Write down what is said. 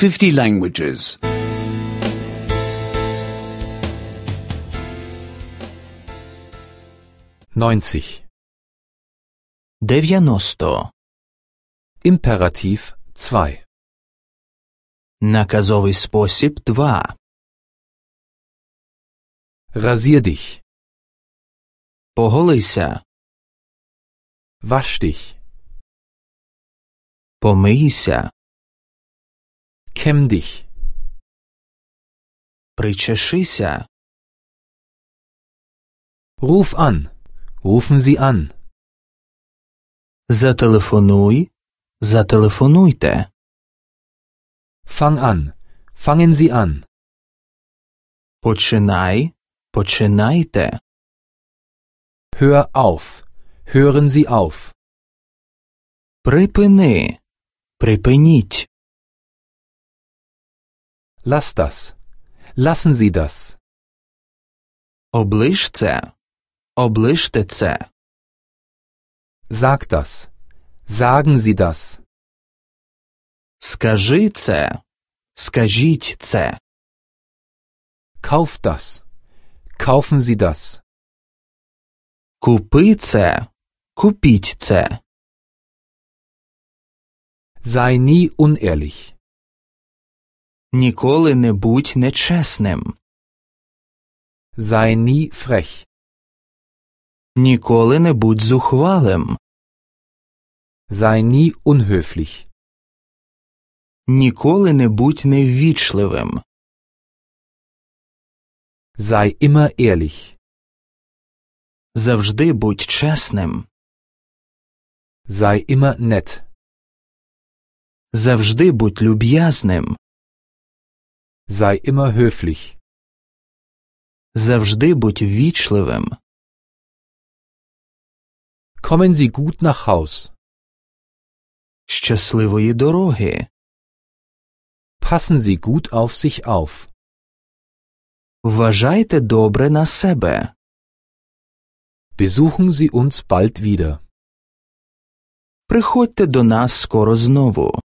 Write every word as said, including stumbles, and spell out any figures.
fifty languages. neunzig. дев'яносто. Imperativ zwei. Наказовий спосіб два. Rasier dich. Поголися. Wasch dich. Помийся. Kämm dich. Причешися. Ruf an. Rufen Sie an. Зателефонуй. Зателефонуйте. Fang an. Fangen Sie an. Починай. Починайте. Hör auf. Hören Sie auf. Припини. Припиніть. Lass das. Lassen Sie das. Оближ це. Оближте це. Sag das. Sagen Sie das. Скажи це. Скажіть це. Kauf das. Kaufen Sie das. Купи це. Купіть це. Sei nie unehrlich. Ніколи не будь нечесним. Sei nie frech. Ніколи не будь зухвалим. Sei nie unhöflich. Ніколи не будь неввічливим. Sei immer ehrlich. Завжди будь чесним. Sei immer nett. Завжди будь люб'язним. Sei immer höflich. Завжди будь ввічливим. Kommen Sie gut nach Haus. Щасливої дороги. Passen Sie gut auf sich auf. Вважайте добре на себе. Besuchen Sie uns bald wieder. Приходьте до нас скоро знову.